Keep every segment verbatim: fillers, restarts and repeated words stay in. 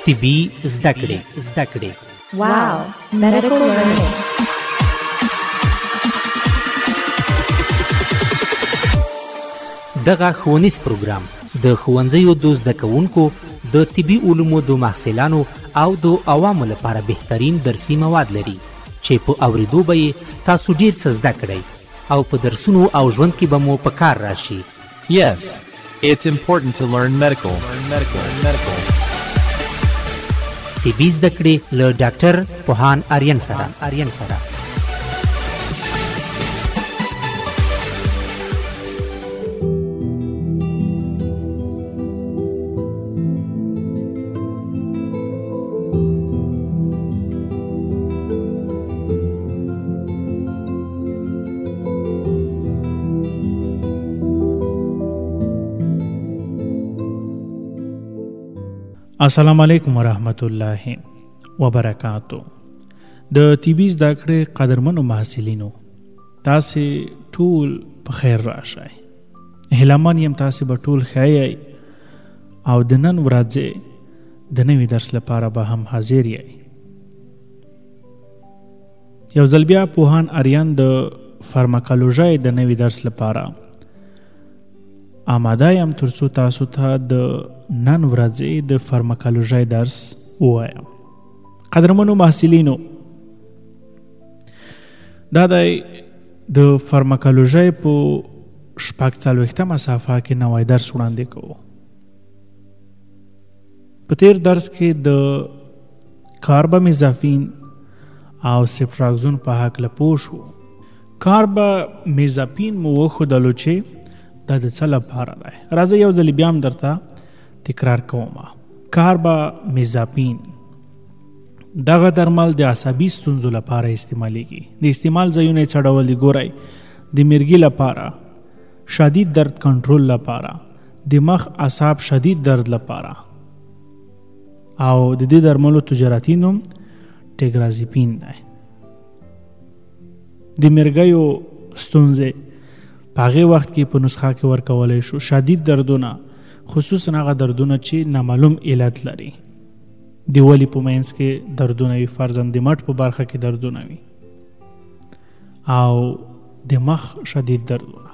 طبي زده کړې زده کړې Wow, medical learning. دغه ښوونیز پروګرام د ښوونځیو د زده کوونکو د طبي علومو د محصلانو او د عوامو لپاره بهترین درسي مواد لري چې په اوریدو به یې تاسو ډیر څه زده کړئ او په درسونو او ژوند کې به مو په کار راشي. Yes, it's important to learn medical. Learn medical. Medical. طبي زده کړې له ډاکټر پوهان آریان سره آریان سره السلام علیکم ورحمت الله وبرکاتو. د طبي زده کړې قدرمنو محصلینو، تاسې ټول په خیر راشئ. هیله من یم تاسې به ټول ښه یئ او د نن ورځې د نوي درس لپاره به هم حاضر یئ. یو ځل بیا پوهان آریان د فارماکولوژۍ د نوي درس لپاره آماده یم ترڅو تاسو ته د نن ورځې د فارماکولوژۍ درس ووایم. قدرمنو محصلینو، دا دی د فارماکولوژۍ په شپږ څلوېښتمه صفحه کې نوی درس وړاندې کوو. په تیر درس کې د کاربامیزاپین او سپراکزون په هکله پوه شو. کاربامیزاپین مو وښودلو چې دا د څه لپاره دی. راځه یو ځل بیا هم درته تکرار کوم. کاربامیزاپین دغه درمل د عصبي ستونزو لپاره استعمالیږي. د استعمال ځایونه یې څه ډول دي ګورئ: د مرګي لپاره، شدید درد کنټرول لپاره، د مخ اعصاب شدید درد لپاره، او د دې درملو تجارتي نوم ټیګرازیپین دی. د مرګیو ستونزې په هغې وخت کې په نسخه کې ورکولی شو. شدید دردونه، خصوصا هغه دردونه چې نامعلوم علت لري، د ولي په منځ کې دردونه وي، فرضاً د مټ په برخه کې دردونه وي، او د مخ شدید دردونه.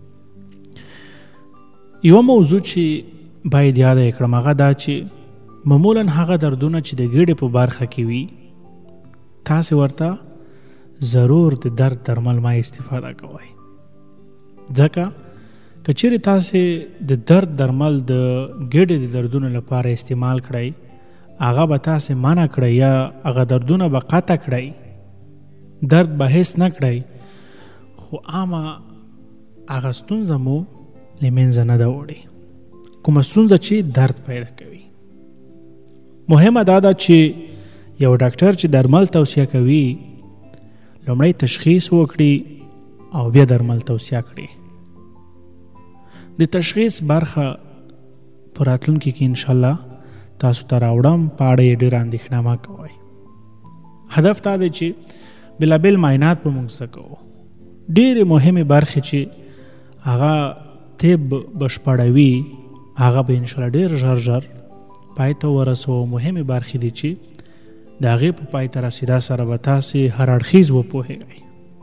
یوه موضوع چې باید یاده یې کړم هغه دا چې معمولاً هغه دردونه چې د ګیډې په برخه کې وي، تاسې ورته ضرور د درد درمل ما استفاده کوئ. ځکه که چیرې تاسې د درد درمل د ګیډې د دردونو لپاره استعمال کړئ، هغه به تاسې منع کړئ یا هغه دردونه به قطع کړئ، درد به حس نه کړئ، خو عامه هغه ستونزه مو له منځه نه ده وړې، کومه ستونزه چې درد پیدا کوي. مهمه دا ده چې یو ډاکټر چې درمل توصیه کوي لومړی تشخیص وکړي او بیا درمل توصیه کړي. د تشخیص برخه په راتلونکي کې انشاءالله تاسو ته راوړم، په اړه یې ډېره اندېښنه مه کوئ. هدف دا دی چې بېلابېل معاینات به موږ زده کوو. ډېرې مهمې برخې چې هغه طب بشپړوي هغه به انشاءالله ډېر ژر ژر پای ته ورسوو. مهمې برخې دي چې د هغې په پای ته رسېدا سره به تاسې هر اړخیز وپوهېږئ.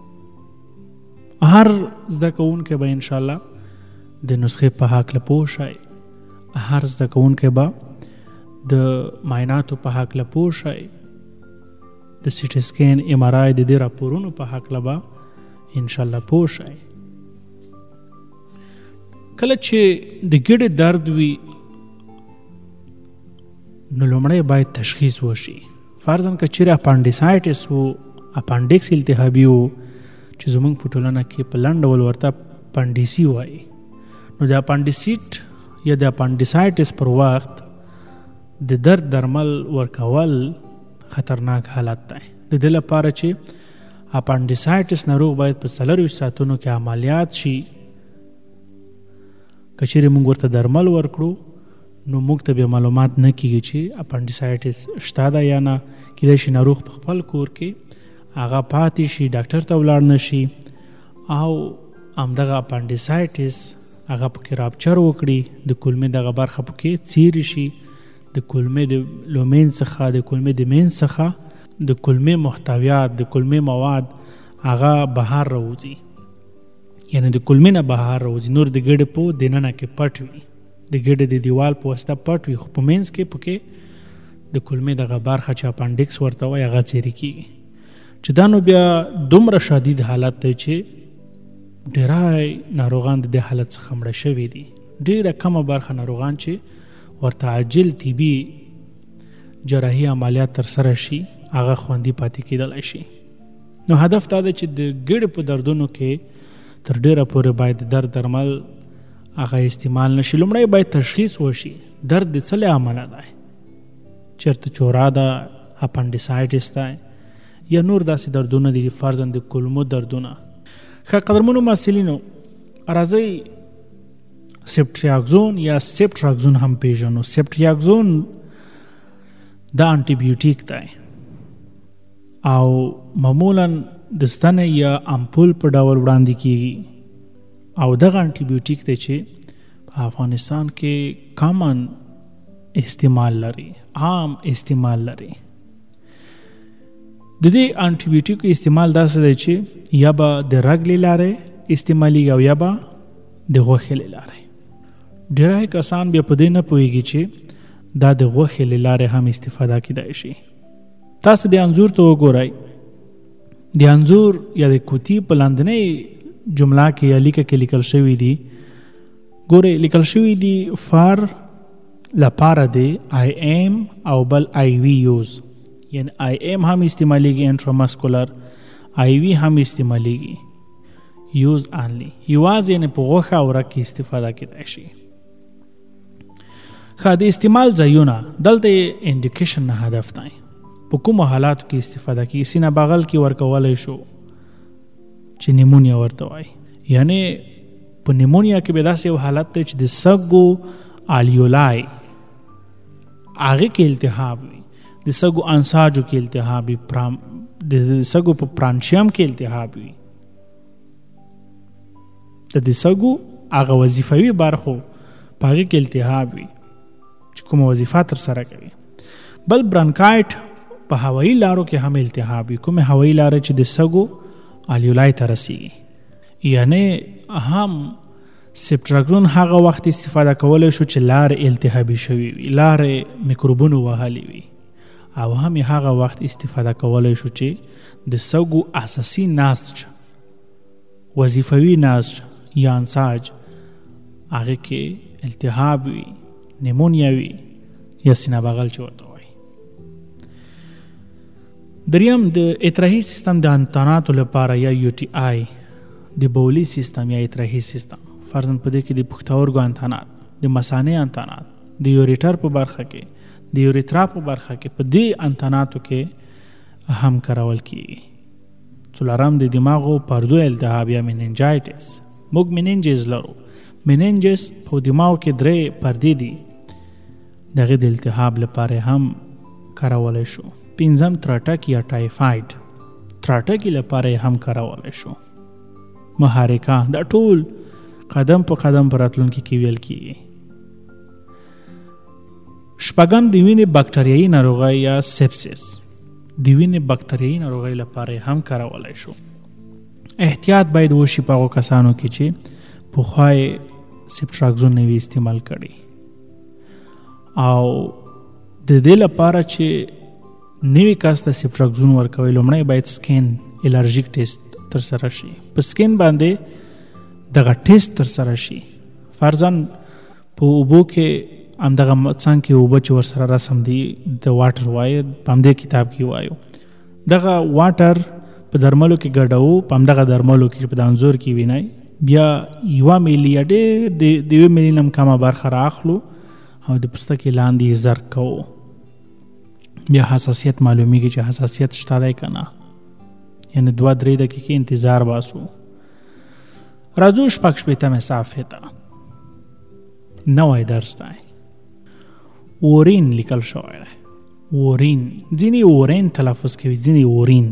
هر زده کوونکی به انشاءالله د نسخې په هکله پوه شئ، هر زده کوونکی به د معایناتو په هکله پوه شئ، د سیټي سکین، ایم آر آی، د دې راپورونو په هکله به انشاءالله پوه شئ. کله چې د ګیډې درد وي نو لومړی باید تشخیص وشي. فرضاً که چیرې اپانډیسایټس و، اپانډکس التهابي و چې زموږ په ټولنه کې په لنډ ډول ورته اپانډیسي وایي، نو د اپانډیسیټ یا د اپانډیسایټس پر وخت د درد درمل ورکول خطرناک حالت دی. د دې لپاره چې اپانډیسایټس ناروغ باید په څلرویشت ساعتونو کې عملیات شي. که چیرې موږ ورته درمل ورکړو نو موږ ته بیا معلومات نه کیږي چې اپانډیسایټس شته ده یا نه. کیدای شي ناروغ په خپل کور کې هغه پاتې شي، ډاکټر ته ولاړ نه شي او همدغه اپانډیسایټس هغه پکې راپچر وکړي، د کولمې دغه برخه پکې څیرې شي، د کلمې د لومین څخه د کلمې د مین څخه د کلمې محتویات د کلمې مواد هغه بهر راوځي، یعنی د کلمې نه بهر راوځي. نور د ګډې په دننه کې پټ وي، د ګډې د دیوال په واسطه پټ وي، خو په منځ کې پکې د کلمې دغه برخه چې اپنډکس ورته وایي هغه څیرې کېږي. چې دا نو بیا دومره شدید حالت دی چې ډېری ناروغان د دې حالت څخه مړه شوي دي. ډېره کمه برخه ناروغان چې ورته عاجل طبي جراحي عملیات ترسره شي هغه خوندي پاتې کېدلی شي. نو هدف دا دی چې د ګډې په دردونو کې تر ډېره پورې باید د درد درمل هغه استعمال نشي. لومړی باید تشخیص وشي درد د څه له امله دی، چېرته چوره ده، اپنډیسایټس دی یا نور داسې دردونه دي، فرضاً د کلمو دردونه. ښه قدرمنو محصلینو، راځئ سیپټریاکزون یا سیپټراکزون هم پیژنو. سیپټریاکزون دا انټي بیوټیک دی او معمولاً د ستنې یا امپول په ډول وړاندې کیږي او دغه انټي بیوټیک دی چې په افغانستان کې کامن استعمال لري، عام استعمال لري. د دې انټي بیوټیک استعمال داسې دی چې یا به د رګ له لارې استعمالېږي او یا به د غوښې له لارې. ډېری کسان بیا په دې نه پوهېږي چې دا د غوښې له لارې هم استفاده کېدای شي. تاسو د انځور ته وګورئ، د انځور یا د کوتي په لاندنۍ جمله کې یا لیکه کې لیکل شوي دي، ګورئ لیکل شوي دي فار لپاره دی آی ایم او بل آی وی یوز، یعنی آی ایم هم استعمالیږي انټراماسکولر، آی وی هم استعمالیږي، یوز آنلی یوازې یعنی په غوښه او رګ کې استفاده کېدای شي. ښه د استعمال ځایونه دلته انډیکیشن نه هدف دی، په کومو حالاتو کې استفاده کېږي. سینه بغل کې ورکولی شو چې نیمونیا ورته وایي، یعنی په نیمونیا کې به داسې یو حالت دی چې د سږو آلیولای هغې کې التهاب وي، د سږو انساجو کې التهاب وي، د سږو په پرانشیم کې التهاب وي، د د سږو هغه وظیفوي برخو په هغې کې التهاب وي چې کومه وظیفه ترسره کوي. بل برانکایټ په هوایي لارو کې هم التهاب وي، کومې هوایي لارې چې د سږو آلیولای ته رسیږي. یعنی هم سیپټراکزون هغه وخت استفاده کولی شو چې لارې التهابي شوي وي، لارې میکروبونو وهلي وي، او هم هغه وخت استفاده کولی شو چې د سږو اساسي نسج، وظیفوي نسج یا انساج هغې کې التهاب وي، نیمونیا وي یا سینه بغل چې ورته وایي. دریم د اطراحي سیستم د انتاناتو لپاره یا یو ټي آی، د بولي سیستم یا اطراحي سیستم، فرضاً په دې کې د پښتورګو انتانات، د مثانې انتانات، د یوریټر په برخه کې، د یوریترا په برخه کې، په دې انتاناتو کې هم کارول کیږي. څلورم د دماغو پردو التهاب یا میننجایټس. موږ میننجز لرو، میننجز په دماغو کې درې پردې دي، دغه د التهاب لپاره هم کارولای شو. پنځم تراټک یا ټایفاید، تراټک لپاره هم کارولای شو. محرکه دا ټول قدم په قدم پر راتلونکي کې ویل کیږي. شپږم د وینې باکټریایي ناروغۍ یا سپسس، د وینې باکټریایي ناروغۍ لپاره هم کارولای شو. احتیاط باید وشي په هغو کسانو کې چې پخوا یې سیپټراکزون نه وي استعمال کړی، او د دې لپاره چې نوی کس ته سیپټراکزون ورکوي لومړی باید سکین الرژیک ټیسټ ترسره شي. په سکین باندې دغه ټیسټ ترسره شي. فرضاً په اوبو کې همدغه څنګ کې اوبه چې ورسره رسم دي د واټر وایي، په همدې کتاب کې وایو دغه واټر په درملو کې ګډوو، په همدغه درملو کې په د انځور کې وینئ، بیا یوه میلي یا ډېر د یوې میلي نه هم کمه برخه رااخلو او د پوستکي لاندې یې زرک کوو. بیا حساسیت معلومیږي چې حساسیت شته دی که نه، یعنی دوه درې دقیقې انتظار باسو. راځو شپږ شپېتمې صفحې ته. نوی درس دی، اورین لیکل شوی دی. اورین، ځینې اورین تلفظ کوي، ځینې اورین،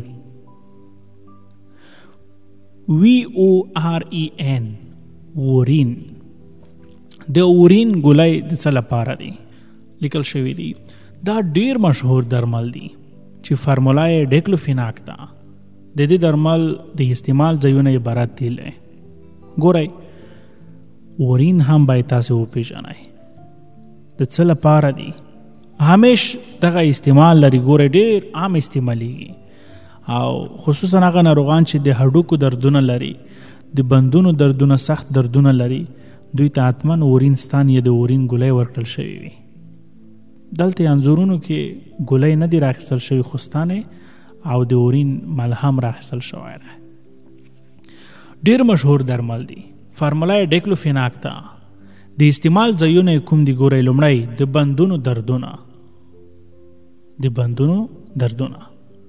وی او آر ای ان، اورین. د اورین ګولۍ د څه لپاره دی؟ لیکل شوی دی. دا ډیر مشهور درمل دي چې فارمولا یې ډیکلوفیناک ده. د دې درمل د استعمال ځایونه عبارت دي. ګورئ اورین هم باید تاسو وپېژنئ د څه لپاره دي. همیش دغه استعمال لري. ګورئ ډیر عام استعمالیږي او خصوصا هغه ناروغان چې د هډوکو دردونه لري، د بندونو دردونه، سخت دردونه لري، دوی ته حتما اورین ستان یا د اورین ګولۍ ورکړل شوی وي. دلته انځورونو کې ګولۍ نه دي راخیستل شوي، خو ستانې او د اورین ملهم راخیستل شوی دی. ډیر مشهور درمل دي. فارمولا یې ډیکلوفیناک ده. د استعمال ځایونه کوم دي؟ ګورئ لومړی د بندونو دردونه، د بندونو دردونه.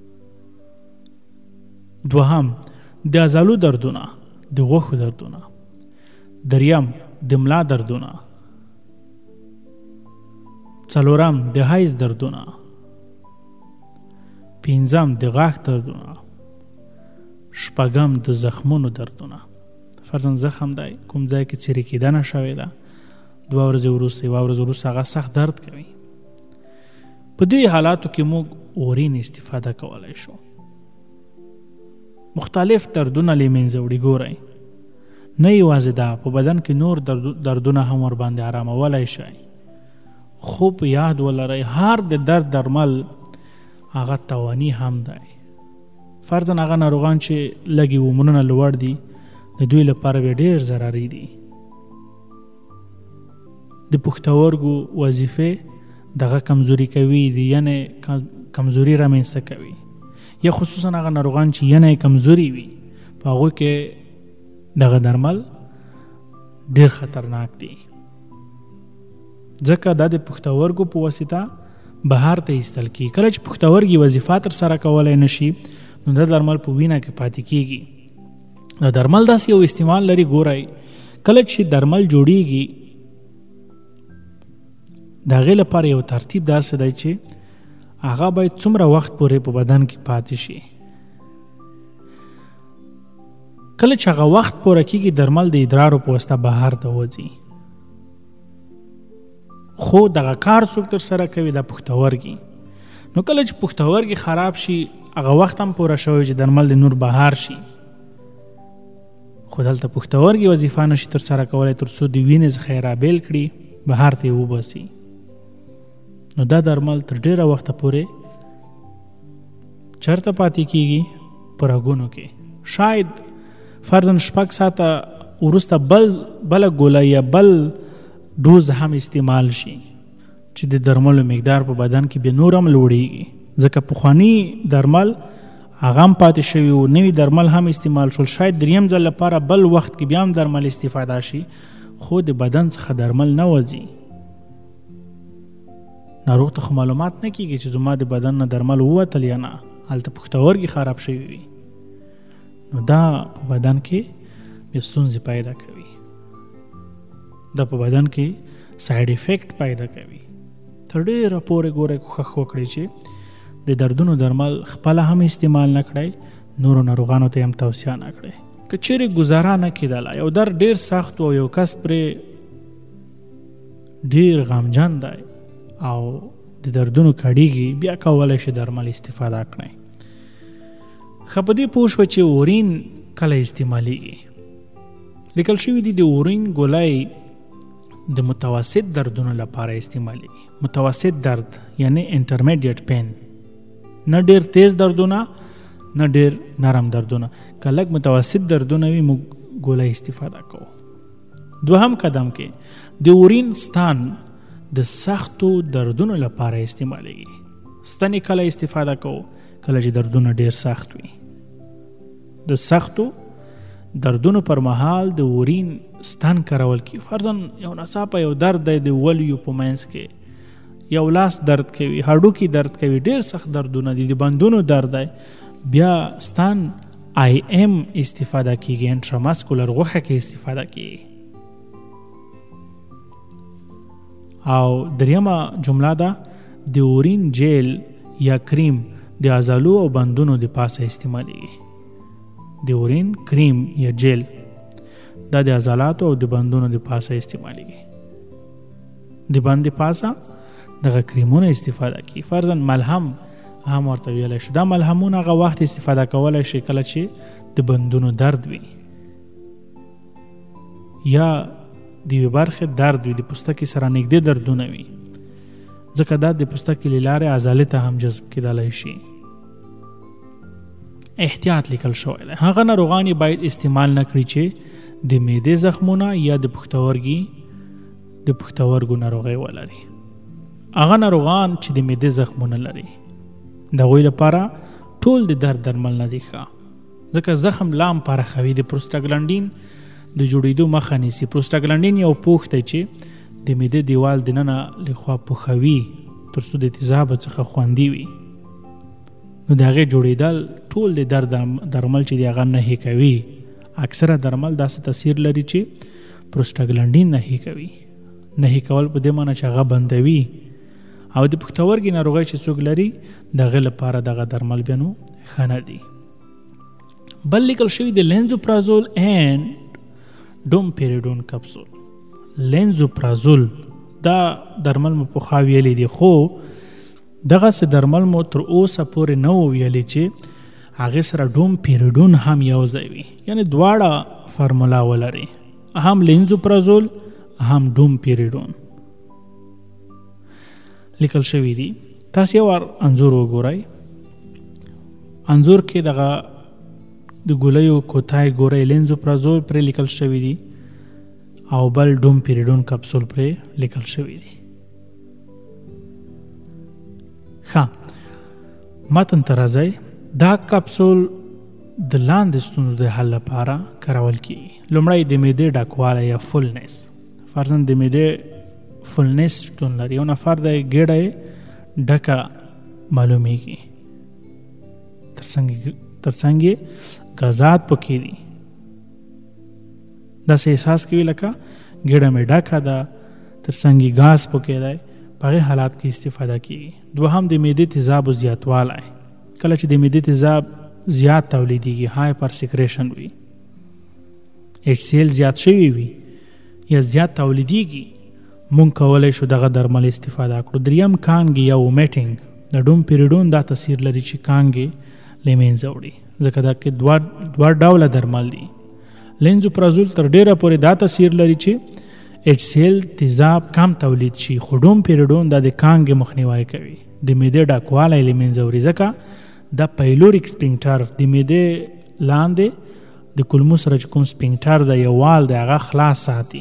دوهم د عضلو دردونه، د غوښو دردونه. دریم د ملا دردونه. څلورم د حیض دردونه. پنځم د غاښ دردونه. شپږم د زخمونو دردونه. فرضاً زخم دی کوم ځای کې څیرې کېدنه شوې ده، دوه ورځې وروسته یوه ورځ وروسته هغه سخت درد کوي. په دې حالاتو کې موږ اورین استفاده کولی شو. مختلف دردونه له منځه وړي. ګورئ نه یوازې دا، په بدن کې نور دردونه هم ورباندې آرامولی شئ. خو په یاد ولرئ هر د درد درمل هغه توانی هم دی. فرضاً هغه ناروغان چې لږې عمرونه لوړ دي د دوی لپاره به ډېر ضرري دي. د پښتورګو وظیفې دغه کمزوري کوي، د ینې کمزوري رامنځته کوي، یا خصوصا هغه ناروغان چې ینې کمزوري وي په هغوی کې دغه درمل ډېر خطرناک دي. ځکه دا د پښتورګو په واسطه بهر ته ایستل کیږي. کله چې پښتورګي وظیفه ترسره کولی نشي نو دا درمل په وینه کې پاتې کیږي. دا درمل داسې یو استعمال لري. ګورئ کله چې درمل جوړیږي د هغې لپاره یو ترتیب داسې دی چې هغه باید څومره وخت پورې په بدن کې پاتې شي. کله چې هغه وخت پوره کیږي درمل د ادرارو په واسطه بهر ته وځي. خو دغه کار څوک ترسره کوي؟ د پښتورګي. نو کله چې پښتورګي خراب شي هغه وخت هم پوره شوی چې درمل د نور بهر شي، خو دلته پښتورګي وظیفه نشي ترسره کولی تر څو د وینې څخه یې رابیل کړي، بهر ته یې وباسي. نو دا درمل تر ډېره وخته پورې چېرته پاتې کیږي؟ په رګونو کې. شاید فرضاً شپږ ساعته وروسته بل بله ګوله یا بل ډوز هم استعمال شي چې د درملو مقدار په بدن کې بیا نور هم لوړیږي. ځکه پخواني درمل هغه هم پاتې شوي و، نوي درمل هم استعمال شول. شاید دریم ځل لپاره بل وخت کې بیا هم درمل استفاده شي، خو د بدن څخه درمل نه وځي. ناروغ ته خو معلومات نه کیږي چې زما د بدن نه درمل ووتل یا نه، هلته پښتورګي خراب شوي وي. نو دا په بدن کې بیا ستونزې پیدا کوي، دا په بدن کې ساید افیکټ پیدا کوي. تر ډېره پورې ګورئ کوښښ وکړئ چې د دردونو درمل خپله هم استعمال نه کړئ، نورو ناروغانو ته هم توصیه نه کړئ. که چیرې ګزاره نه کېدله، یو درد ډېر سخت او یو کس پرې ډېر غمجن دی او د دردونو کړیږي، بیا کولی شي درمل استفاده کړئ. ښه په دې پوه شوه چې اورین کله استعمالیږي. لیکل شوي دي د اورین ګولۍ د متوسط دردونو لپاره استعمالیږي. متوسط درد یعنی انټرمیډیټ پین، نه ډېر تیز دردونه نه ډېر نرم دردونه. که لږ متوسط دردونه وي موږ ګولۍ استفاده کوو. دوهم قدم کې د اورین ستان د سختو دردونو لپاره استعمالیږي. ستنې کله استفاده کوو؟ کله چې دردونه ډېر سخت وي. د سختو دردونو پر مهال د اورین ستن کارول کی. فرضاً یو ناڅاپه یو درد دی د ولیو په منځ کې، یو لاس درد کوي، هډوکي درد کوي، ډېر سخت دردونه دي، د بندونو درد دی، بیا ستن آی ایم استفاده کیږي، انټراماسکولر غوښه کې استفاده کیږي. او دریمه جمله ده د اورین جیل یا کریم د عضلو او بندونو د پاسه استعمالیږي. د اورین کریم یا جیل دا د عضلاتو او د بندونو د پاسه استعمالیږي. د بند د پاسه دغه کریمونه استفاده کی. فرضاً ملهم هم ورته ویلی شي. دا ملهمونه هغه وخت استفاده کولی شي کله چې د بندونو درد وي یا د یوې برخې درد وي، د پوستکي سره نږدې دردونه وي، ځکه دا د پوستکي له لارې عضلې ته هم جذب کېدلی شي. احتیاط لیکل شوی دی. هغه ناروغان باید استعمال نه کړي چې د معدې زخمونه یا د پښتورګي د پښتورګو ناروغي ولري. هغه ناروغان چې د معدې زخمونه لري د هغوی لپاره ټول د درد درمل نه دي ښه، ځکه زخم لام پراخوي، د پروستاګلانډین د جوړېدو مخه نیسي. پروستاګلانډین یو پوښ دی چې د معدې دیوال دننه لخوا پوښوي تر څو د تیزابو څخه خوندي وي. نو د هغې جوړېدل ټول د درد درمل چې د هغه نهي کوي. اکثره درمل داسې تاثیر لري چې پروستاګلانډین نهي کوي. نهي کول په دې معنی چې هغه بندوي. او د پښتورګي ناروغۍ چې څوک لري د هغې لپاره دغه درمل بیا نو ښه نه دي. بل لیکل شوي د لینزوپرازول اینډ ډومپیریډون کپسول. لینزوپرازول دا درمل مو پخوا ویلي دي، خو دغسې درمل مو تر اوسه پورې نه و ویلي چې هغې سره ډومپیریډون هم یو ځای وي، یعنې دواړه فرمولا ولري، هم لینزوپرازول هم ډومپیریډون لیکل شوي دي. تاسو یو انځور وګورئ. انځور کې دغه د ګولیو کوتای ګورئ، لینزوپرازول پرې لیکل شوي دي او بل ډومپیریډون کپسول پرې لیکل شوي دي. ښه، متن ته راځئ. دا کپسول د لاندې ستونزو د حل لپاره کارول کیږي. لومړی د معدې ډکوالی یا فولنس. فرضاً د معدې فولنس شتون لري، یو نفر د ګېډه یې ډکه معلومیږي، ترڅنګ یې ګازات پکې دي، داسې احساس کوي لکه ګېډه مې ډکه ده، ترڅنګ یې ګاز پکې دی. په هغې حالات کې استفاده کیږي. دوهم د معدې تیزابو زیاتوالی. کله چې د معدې تیزاب زیات تولیدیږي، هایپر سیکریشن وي، ایچ سی ایل زیات شوي وي یا زیات تولیدیږي، مونږ کولی شو دغه درمل استفاده کړو. دریم کانګې یا ومیټینګ. د ډومپیریډون دا تاثیر لري چې کانګې له منځه وړي، ځکه دا کې دوه دوه ډوله درمل دي. لینزوپرازول تر ډیره پورې دا تاثیر لري چې ایچ سی ایل تیزاب کم تولید شي، خو ډومپیریډون دا د کانګې مخنیوی کوي، د معدې ډکوالی له منځه وړي، ځکه دا پیلوریک سپینکټر د معدې لاندې د کولمو سره چې کوم سپینکټر د یو وال د هغه خلاص ساتي،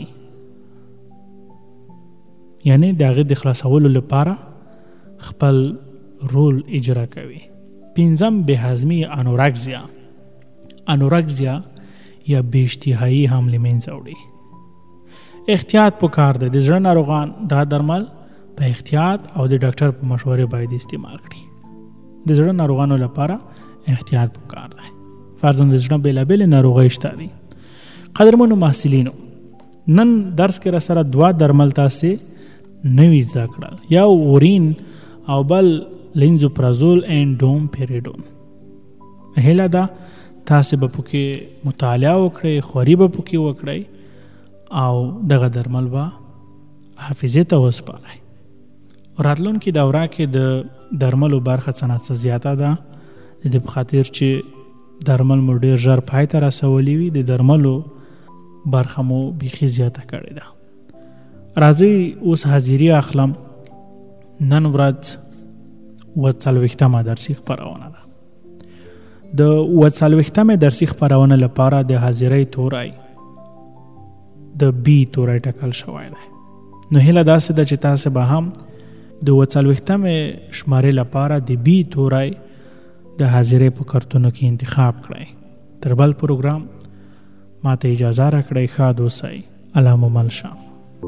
یعنی د هغې د خلاصولو لپاره خپل رول اجرا کوي. پنځم بې هضمي یا انورکزیا. انورکزیا یا بې اشتهایي هم له منځه وړي. احتیاط پکار دی. د زړه ناروغان دا درمل په احتیاط او د ډاکټر په مشورې باید استعمال کړي. د زړه ناروغانو لپاره احتیاط پکار دی. فرضاً د زړه بېلابېلې ناروغۍ شته دي. قدرمنو محصلینو، نن درس کې را سره دوه درمل تاسې نوي زده کړل، یو اورین او بل لینزوپرازول اینډ ډومپیریډون. هیله ده تاسې به پکې مطالعه وکړئ، خوري به پکې وکړئ او دغه درمل به حافظې ته وسپارئ. راتلونکي دوره کې د درملو برخه څه نه څه زیاته ده، د دې په خاطر چې درمل مو ډېر ژر پای ته رسولي وي، د درملو برخه مو بیخي زیاته کړې ده. راځئ اوس حاضري اخلم. نن ورځ اووه څلوېښتمه درسي خپرونه ده. د اووه څلوېښتمې درسي خپرونه لپاره د حاضرۍ توری د بي توری ټاکل شوی دی. نو هیله داسې ده چې تاسې به هم د اووه څلوېښتمې شمارې لپاره د بي توری د حاضرۍ په کارتونو کې انتخاب کړئ. تر بل پروګرام ماته اجازه راکړئ. ښاد اوسئ. الله مو مل شه.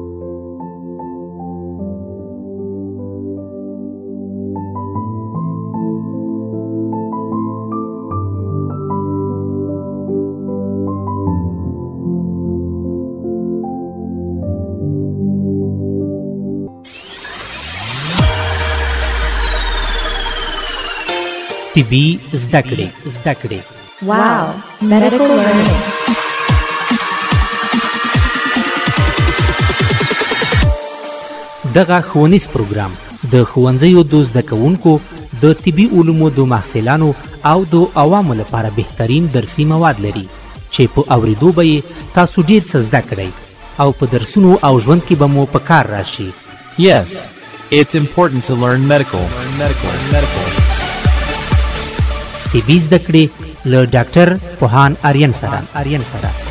طبي زده کړې زده کړې Wow, medical learning. دغه ښوونیز پروګرام د ښوونځیو د زده کوونکو د طبي علومو د محصلانو او د عوامو لپاره بهترین درسي مواد لري چې په اوریدو به یې تاسو ډیر څه زده کړئ او په درسونو او ژوند کې به مو په کار راشي. Yes, it's important to learn medical. Medical. Medical. طبي زده کړې له ډاکټر پوهان آریان سره.